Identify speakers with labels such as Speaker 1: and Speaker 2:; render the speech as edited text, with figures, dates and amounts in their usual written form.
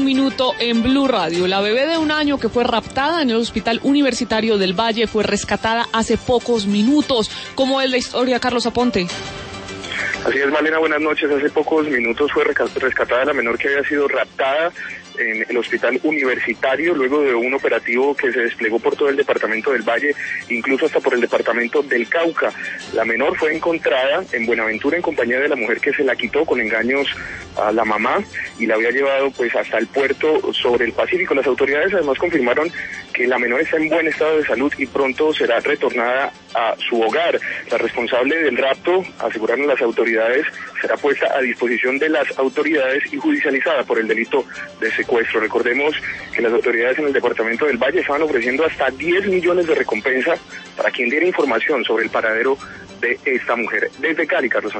Speaker 1: minuto en Blue Radio. La bebé de 1 año que fue raptada en el Hospital Universitario del Valle fue rescatada hace pocos minutos. ¿Cómo es la historia, Carlos Aponte?
Speaker 2: Así es, Malena, buenas noches. Hace pocos minutos fue rescatada la menor que había sido raptada en el Hospital Universitario, luego de un operativo que se desplegó por todo el departamento del Valle, incluso hasta por el departamento del Cauca. La menor fue encontrada en Buenaventura en compañía de la mujer que se la quitó con engaños a la mamá y la había llevado pues hasta el puerto sobre el Pacífico. Las autoridades además confirmaron que la menor está en buen estado de salud y pronto será retornada a su hogar. La responsable del rapto, aseguraron las autoridades, será puesta a disposición de las autoridades y judicializada por el delito de secuestro. Recordemos que las autoridades en el departamento del Valle estaban ofreciendo hasta 10 millones de recompensa para quien diera información sobre el paradero de esta mujer. Desde Cali, Carlos.